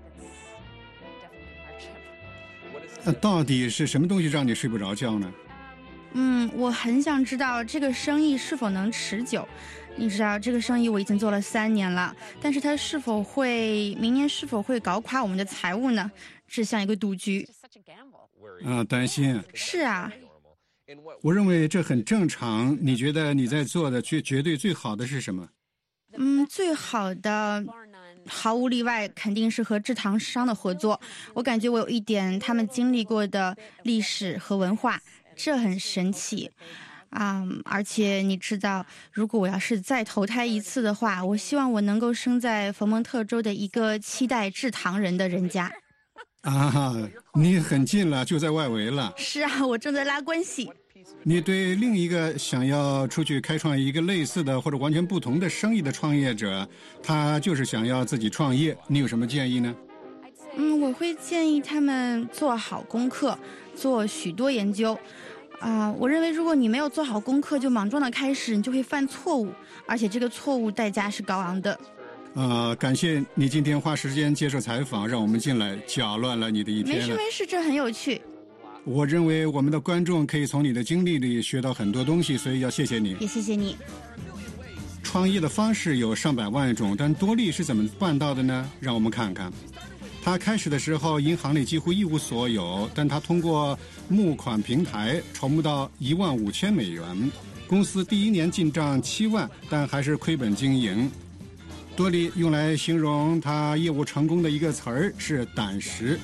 那到底是什么东西让你睡不着觉呢？ 嗯，我很想知道这个生意是否能持久。你知道，这个生意我已经做了三年了，但是它是否会明年是否会搞垮我们的财务呢？这像一个赌局。 啊，担心。 是啊。 我认为这很正常。你觉得你在做的绝绝对最好的是什么？ 嗯，最好的， 毫无例外肯定是和制糖商的合作。我感觉我有一点他们经历过的历史和文化，这很神奇啊、嗯！而且你知道，如果我要是再投胎一次的话，我希望我能够生在佛蒙特州的一个期待制糖人的人家。 啊，你很近了，就在外围了。 是啊，我正在拉关系。 你对另一个想要出去开创一个类似的或者完全不同的生意的创业者，他就是想要自己创业，你有什么建议呢？ 嗯，我会建议他们做好功课，做许多研究。啊、呃，我认为如果你没有做好功课就莽撞的开始，你就会犯错误，而且这个错误代价是高昂的。 呃，感谢你今天花时间接受采访，让我们进来搅乱了你的一天了。 没事没事，这很有趣。 我认为我们的观众可以从你的经历里学到很多东西，所以要谢谢你。 也谢谢你。 创业的方式有上百万种，但多利是怎么办到的呢？让我们看看。他开始的时候银行里几乎一无所有，但他通过募款平台筹募到一万五千美元，公司第一年进账七万，但还是亏本经营。多利用来形容他业务成功的一个词儿是胆识。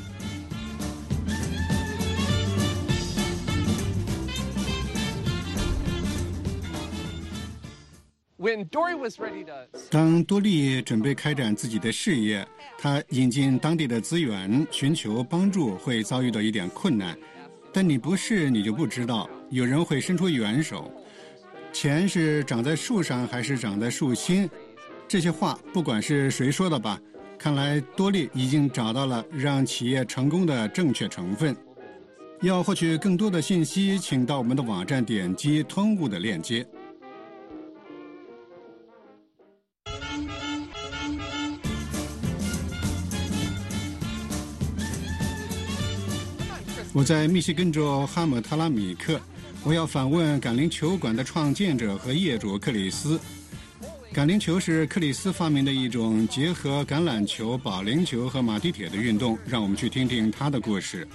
当多利准备开展自己的事业，他引进当地的资源，寻求帮助会遭遇到一点困难。但你不试，你就不知道，有人会伸出援手。钱是长在树上还是长在树心？这些话不管是谁说的吧，看来多利已经找到了让企业成功的正确成分。要获取更多的信息，请到我们的网站点击通物的链接。我在密西根州哈姆特拉米克，我要访问橄榄球馆的创建者和业主克里斯。橄榄球是克里斯发明的一种结合橄榄球、保龄球和马蹄铁的运动，让我们去听听他的故事。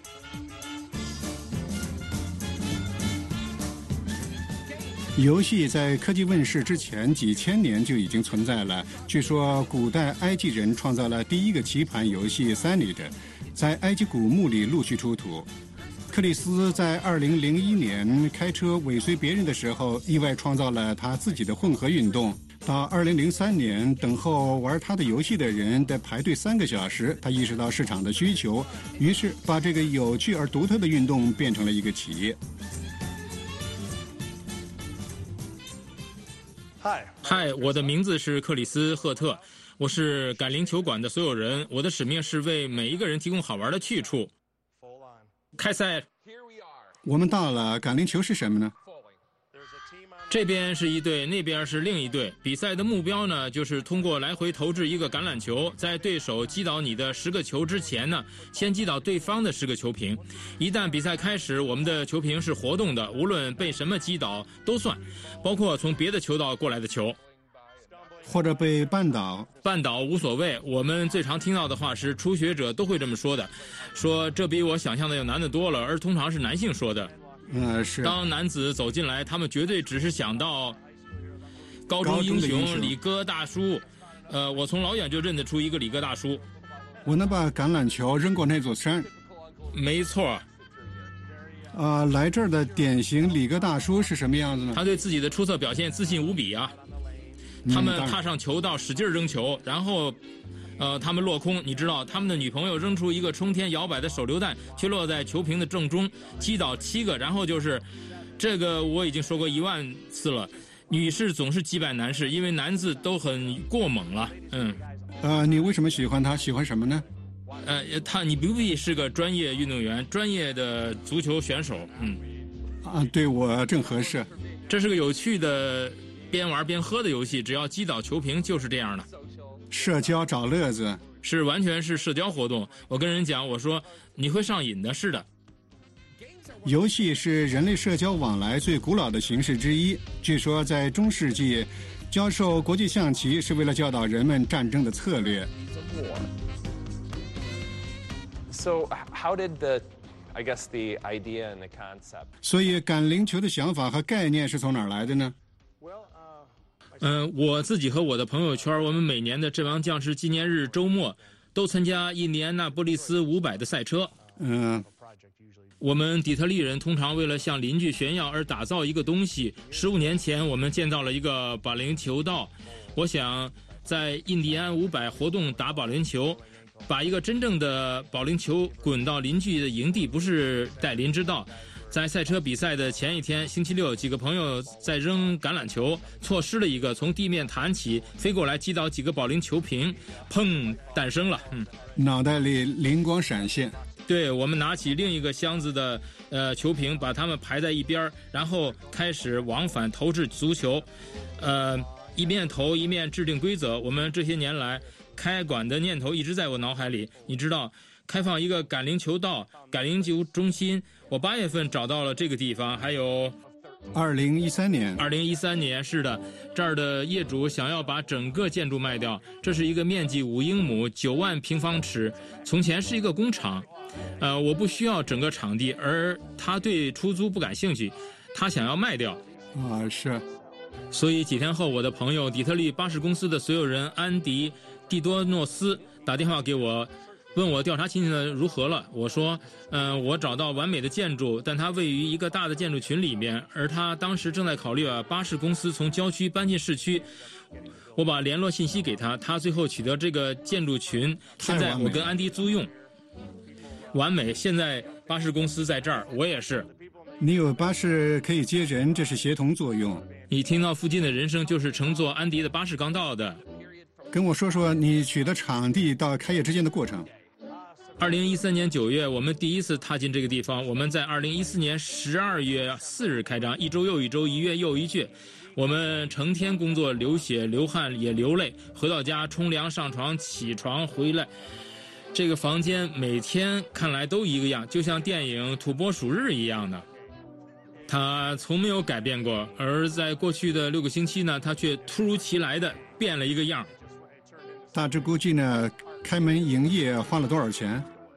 游戏在科技问世之前几千年就已经存在了。据说古代埃及人创造了第一个棋盘游戏 Senet， 在埃及古墓里陆续出土。克里斯在二零零一年开车尾随别人的时候，意外创造了他自己的混合运动。到二零零三年，等候玩他的游戏的人得排队三个小时，他意识到市场的需求，于是把这个有趣而独特的运动变成了一个企业。 嗨，嗨，我的名字是克里斯·赫特，我是橄榄球馆的所有人。我的使命是为每一个人提供好玩的去处。开赛， 我们到了。橄榄球是什么呢？ 这边是一队，那边是另一队。比赛的目标呢，就是通过来回投掷一个橄榄球，在对手击倒你的十个球之前呢，先击倒对方的十个球瓶。一旦比赛开始，我们的球瓶是活动的，无论被什么击倒都算，包括从别的球道过来的球。 或者被绊倒， 绊倒无所谓。我们最常听到的话是，初学者都会这么说的，说这比我想象的要难得多了，而通常是男性说的。 嗯，是。 当男子走进来，他们绝对只是想到高中英雄、英雄李哥大叔。呃，我从老远就认得出一个李哥大叔。 我能把橄榄球扔过那座山。 没错。 啊、呃，来这儿的典型李哥大叔是什么样子呢？ 他对自己的出色表现自信无比啊。他们踏上球道，使劲扔球，然后，呃，他们落空。你知道，他们的女朋友扔出一个冲天摇摆的手榴弹，却落在球瓶的正中，击倒七个。然后就是，这个我已经说过一万次了，女士总是击败男士，因为男子都很过猛了。嗯。 呃，你为什么喜欢他？喜欢什么呢？ 呃，他你不必是个专业运动员，专业的足球选手。嗯。 啊，对我正合适。 这是个有趣的。边玩边喝的游戏，只要击倒球瓶就是这样的。 社交找乐子， 是完全是社交活动。我跟人讲，我说你会上瘾的，是的。 游戏是人类社交往来最古老的形式之一。据说在中世纪，教授国际象棋是为了教导人们战争的策略。 So how did the I guess the idea and the concept? 所以橄榄球的想法和概念是从哪儿来的呢？ 嗯、呃，我自己和我的朋友圈，我们每年的阵亡将士纪念日周末都参加印第安纳波利斯五百的赛车。 嗯， 我们底特律人通常为了向邻居炫耀而打造一个东西。十五年前，我们建造了一个保龄球道。我想在印第安五百活动打保龄球，把一个真正的保龄球滚到邻居的营地，不是带林之道。在赛车比赛的前一天，星期六，几个朋友在扔橄榄球，错失了一个，从地面弹起，飞过来击倒几个保龄球瓶，砰，诞生了。嗯， 脑袋里灵光闪现。 对，我们拿起另一个箱子的呃球瓶，把它们排在一边，然后开始往返投掷足球，呃，一面投一面制定规则。我们这些年来开馆的念头一直在我脑海里。你知道，开放一个赶铃球道、赶铃球中心。我八月份找到了这个地方，还有二零一三年， 二零一三年是的，这儿的业主想要把整个建筑卖掉。这是一个面积五英亩、九万平方尺，从前是一个工厂。呃，我不需要整个场地，而他对出租不感兴趣，他想要卖掉。 啊，是。 所以几天后，我的朋友底特律巴士公司的所有人安迪·蒂多诺斯打电话给我。问我调查进行的如何了？我说，嗯、呃，我找到完美的建筑，但它位于一个大的建筑群里面，而他当时正在考虑把巴士公司从郊区搬进市区。我把联络信息给他，他最后取得这个建筑群，现在我跟安迪租用。完美，现在巴士公司在这儿，我也是。 你有巴士可以接人，这是协同作用。 你听到附近的人声，就是乘坐安迪的巴士刚到的。 跟我说说你取得场地到开业之间的过程。 二零一三年九月，我们第一次踏进这个地方。我们在二零一四年十二月四日开张，一周又一周，一月又一月。我们成天工作，流血流汗也流泪，回到家冲凉上床起床回来，这个房间每天看来都一个样，就像电影《土拨鼠日》一样的。它从没有改变过，而在过去的六个星期呢，它却突如其来的变了一个样。 大致估计呢，开门营业花了多少钱？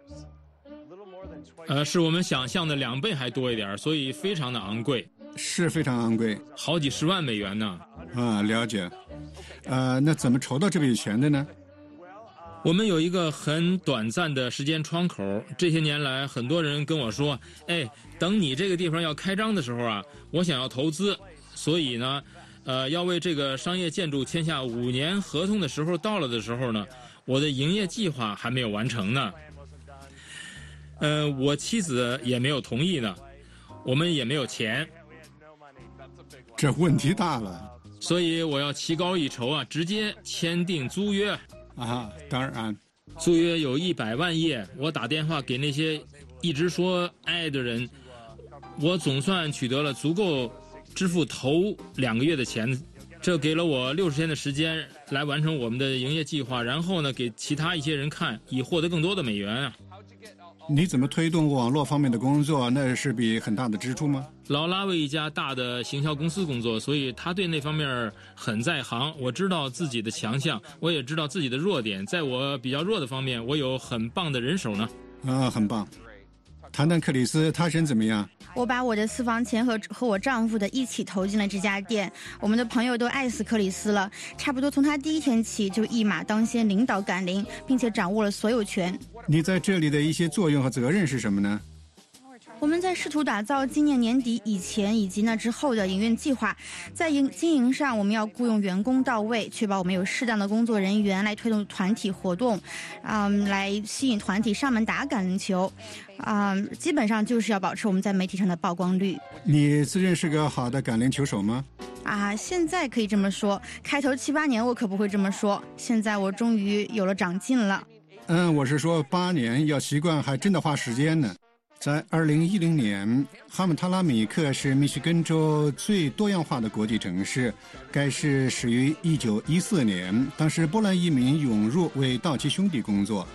呃，是我们想象的两倍还多一点，所以非常的昂贵。 是非常昂贵， 好几十万美元呢。 啊，了解。呃，那怎么筹到这笔钱的呢？ 我们有一个很短暂的时间窗口。这些年来，很多人跟我说：“哎，等你这个地方要开张的时候啊，我想要投资，所以呢，呃，要为这个商业建筑签下五年合同的时候到了的时候呢，我的营业计划还没有完成呢。呃，我妻子也没有同意呢，我们也没有钱。 这问题大了。 所以我要棋高一筹啊，直接签订租约。 啊，当然， 租约有一百万页。我打电话给那些一直说爱的人，我总算取得了足够支付头两个月的钱，这给了我六十天的时间来完成我们的营业计划，然后呢，给其他一些人看，以获得更多的美元啊。 你怎么推动网络方面的工作？那是笔很大的支出吗？ 劳拉为一家大的行销公司工作，所以他对那方面很在行。我知道自己的强项，我也知道自己的弱点。在我比较弱的方面，我有很棒的人手呢。 啊，很棒。谈谈克里斯，他人怎么样？ 我把我的私房钱和和我丈夫的一起投进了这家店。我们的朋友都爱死克里斯了，差不多从他第一天起就一马当先，领导赶铃，并且掌握了所有权。 你在这里的一些作用和责任是什么呢？ 我们在试图打造今年年底以前以及那之后的营运计划。在营经营上，我们要雇佣员工到位，确保我们有适当的工作人员来推动团体活动，嗯，来吸引团体上门打橄榄球，嗯，基本上就是要保持我们在媒体上的曝光率。 你自认是个好的橄榄球手吗？ 啊，现在可以这么说，开头七八年我可不会这么说，现在我终于有了长进了。 嗯，我是说八年要习惯还真的花时间呢。在二零一零年，哈姆塔拉米克是密歇根州最多样化的国际城市。该市始于一九一四年，当时波兰移民涌入为道奇兄弟工作。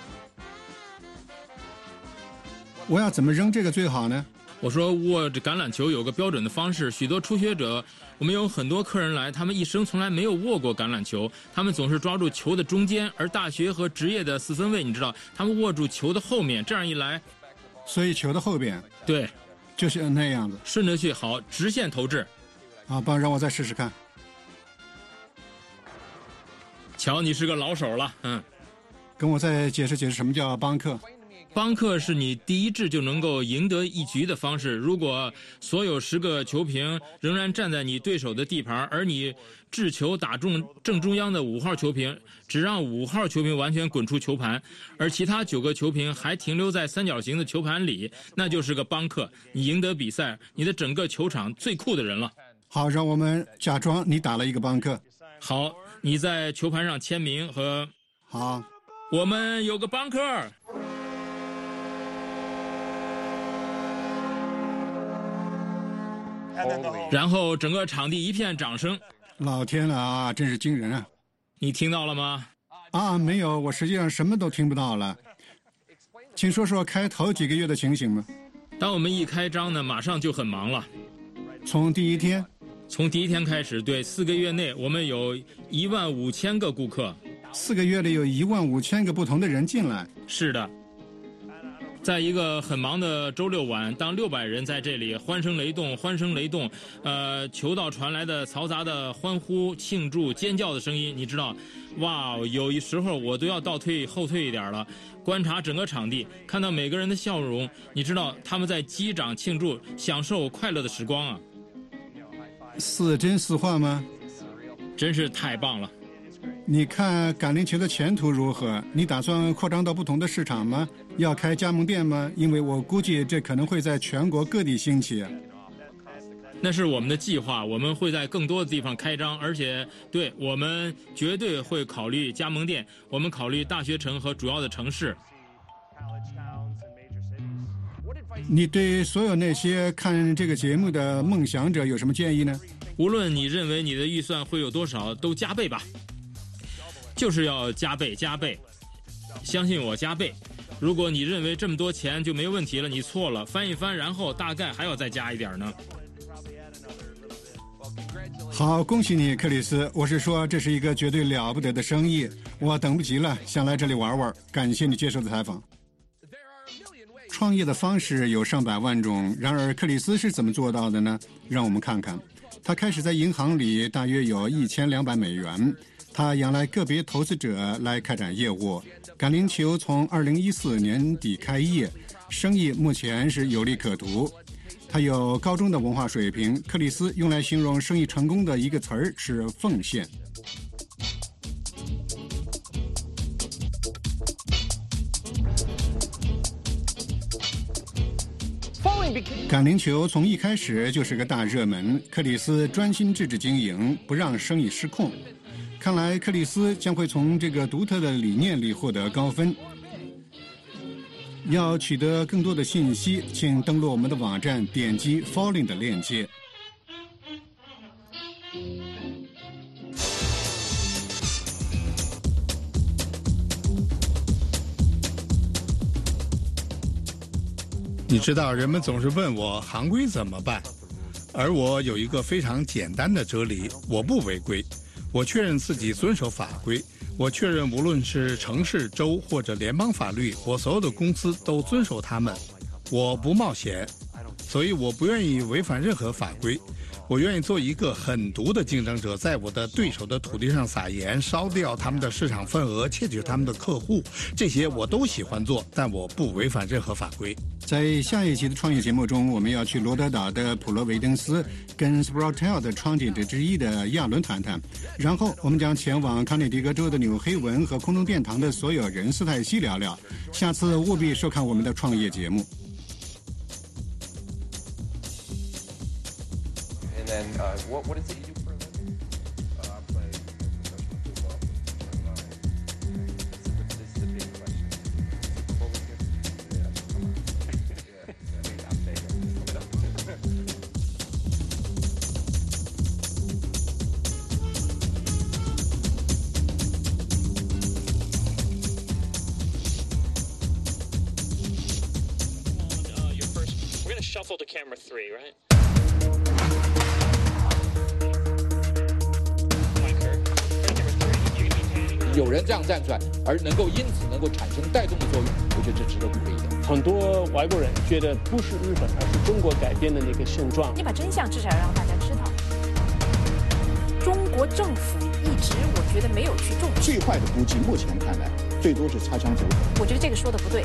我要怎么扔这个最好呢？ 我说握着橄榄球有个标准的方式，许多初学者，我们有很多客人来，他们一生从来没有握过橄榄球，他们总是抓住球的中间，而大学和职业的四分卫，你知道，他们握住球的后面，这样一来， 所以球的后边， 对， 就是那样子， 顺着去，好，直线投掷。 好吧，让我再试试看。 瞧，你是个老手了，嗯。 跟我再解释解释什么叫帮客。 帮客是你第一掷就能够赢得一局的方式。如果所有十个球评仍然站在你对手的地盘，而你掷球打中正中央的五号球评，只让五号球评完全滚出球盘，而其他九个球评还停留在三角形的球盘里，那就是个帮客。你赢得比赛，你的整个球场最酷的人了。 好，让我们假装你打了一个帮客。 好，你在球盘上签名和好， 我们有个帮客。然后整个场地一片掌声。 老天了啊，真是惊人啊！ 你听到了吗？ 啊，没有，我实际上什么都听不到了。请说说开头几个月的情形吗？ 当我们一开张呢，马上就很忙了。 从第一天？ 从第一天开始，对，四个月内我们有一万五千个顾客。 四个月里有一万五千个不同的人进来。 是的。在一个很忙的周六晚，当六百人在这里欢声雷动，欢声雷动，呃，球道传来的嘈杂的欢呼、庆祝、尖叫的声音，你知道，哇，有时候我都要倒退后退一点了，观察整个场地，看到每个人的笑容，你知道他们在击掌庆祝，享受快乐的时光啊。 似真似幻吗？ 真是太棒了。 你看橄榄球的前途如何？你打算扩张到不同的市场吗？要开加盟店吗？因为我估计这可能会在全国各地兴起。 那是我们的计划，我们会在更多的地方开张，而且对我们绝对会考虑加盟店。我们考虑大学城和主要的城市。 你对所有那些看这个节目的梦想者有什么建议呢？ 无论你认为你的预算会有多少，都加倍吧。就是要加倍加倍，相信我，加倍。如果你认为这么多钱就没问题了，你错了，翻一翻，然后大概还要再加一点呢。 好，恭喜你，克里斯。我是说，这是一个绝对了不得的生意，我等不及了，想来这里玩玩。感谢你接受的采访。创业的方式有上百万种，然而克里斯是怎么做到的呢？让我们看看。他开始在银行里大约有一千两百美元。他仰赖个别投资者来开展业务。橄榄球从二零一四年底开业，生意目前是有利可图。他有高中的文化水平。克里斯用来形容生意成功的一个词儿是奉献。橄榄球从一开始就是个大热门。克里斯专心致志经营，不让生意失控。看来克里斯将会从这个独特的理念里获得高分。要取得更多的信息，请登录我们的网站，点击 Falling 的链接。 你知道，人们总是问我行规怎么办，而我有一个非常简单的哲理：我不违规。我确认自己遵守法规，我确认无论是城市、州或者联邦法律，我所有的公司都遵守它们。我不冒险，所以我不愿意违反任何法规。我愿意做一个狠毒的竞争者，在我的对手的土地上撒盐，烧掉他们的市场份额，窃取他们的客户，这些我都喜欢做，但我不违反任何法规。 在下一期的创业节目中，我们要去罗德岛的普罗维登斯跟 Sproutel 的创建者之一的亚伦谈谈，然后我们将前往康涅狄格州的纽黑文和空中殿堂的所有人斯泰西聊聊。下次务必收看我们的创业节目。 And then, uh, what what is it you do for a living? Uh, I play professional football. Uh, this is a big question. Super Bowl weekend? Yeah, come on. Yeah, I mean, I'm there. Uh, your first. We're gonna shuffle to camera three, right? 有人这样站出来，而能够因此能够产生带动的作用，我觉得这值得鼓励的。 很多外国人觉得不是日本，而是中国改变的那个现状。 你把真相至少让大家知道。中国政府一直我觉得没有去重视。 最坏的估计，目前看来最多是擦枪走火。 我觉得这个说的不对。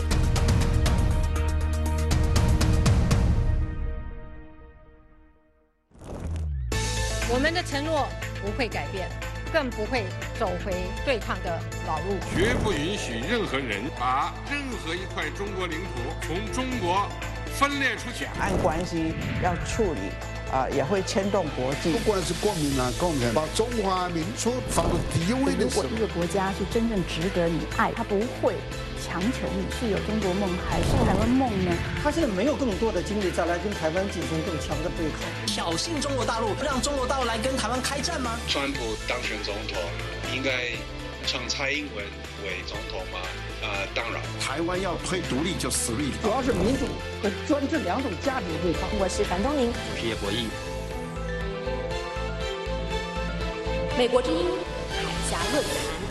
我们的承诺不会改变，更不会走回对抗的老路。 绝不允许任何人把任何一块中国领土从中国分裂出去。 两岸关系要处理，啊、呃，也会牵动国际。 不管是国民党、共产党，把中华民族放到第一位的时候， 如果一个国家是真正值得你爱，他不会强求你是有中国梦还是台湾梦呢？ 他现在没有更多的精力再来跟台湾进行更强的对抗， 挑衅中国大陆，让中国大陆来跟台湾开战吗？ 川普当选总统，应该让蔡英文为总统吗？呃，当然。 台湾要推独立就死力。 主要是民主和专制两种价值对抗。 我是樊东宁， 我是叶博弈。 美国之音海峡论坛。